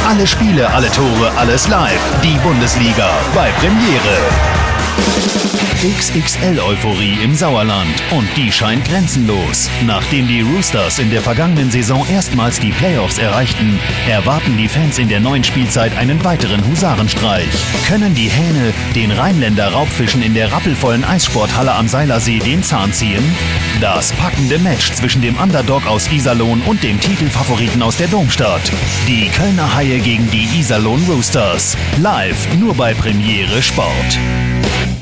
Alle Spiele, alle Tore, alles live. Die Bundesliga bei Premiere. XXL-Euphorie im Sauerland und die scheint grenzenlos. Nachdem die Roosters in der vergangenen Saison erstmals die Playoffs erreichten, erwarten die Fans in der neuen Spielzeit einen weiteren Husarenstreich. Können die Hähne den Rheinländer Raubfischen in der rappelvollen Eissporthalle am Seilersee den Zahn ziehen? Das packende Match zwischen dem Underdog aus Iserlohn und dem Titelfavoriten aus der Domstadt. Die Kölner Haie gegen die Iserlohn Roosters. Live nur bei Premiere Sport.